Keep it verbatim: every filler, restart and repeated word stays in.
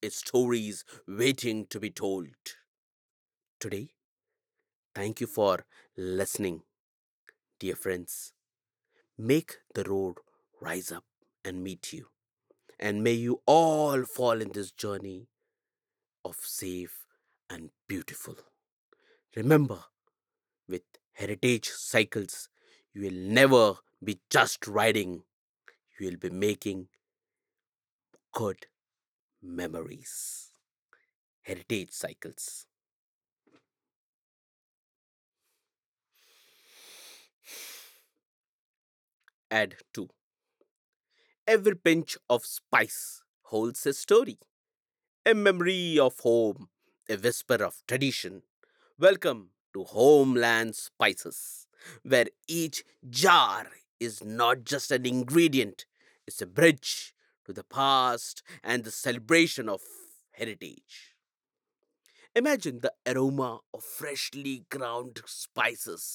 stories waiting to be told. Today, thank you for listening, dear friends. Make the road rise up and meet you. And may you all fall in this journey of safe and beautiful. Remember, with heritage cycles, you will never be just riding, you will be making good memories. Heritage cycles. Add two. Every pinch of spice holds a story, a memory of home, a whisper of tradition. Welcome to Homeland Spices, where each jar is not just an ingredient, it's a bridge to the past and the celebration of heritage. Imagine the aroma of freshly ground spices